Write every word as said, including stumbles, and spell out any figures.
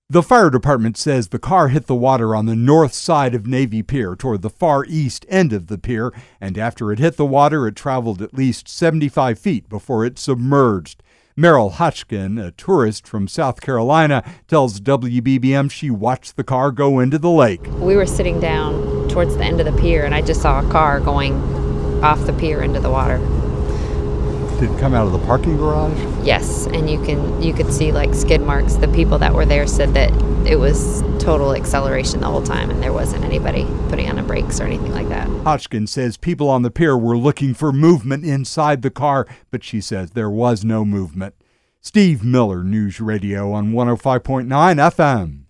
The fire department says the car hit the water on the north side of Navy Pier toward the far east end of the pier, and after it hit the water, it traveled at least seventy-five feet before it submerged. Meryl Hotchkin, a tourist from South Carolina, tells W B B M she watched the car go into the lake. We were sitting down towards the end of the pier, and I just saw a car going off the pier into the water. Did it come out of the parking garage? Yes, and you can you could see like skid marks. The people that were there said that it was total acceleration the whole time, and there wasn't anybody putting on the brakes or anything like that. Hotchkin says people on the pier were looking for movement inside the car, but she says there was no movement. Steve Miller, News Radio on one oh five point nine F M.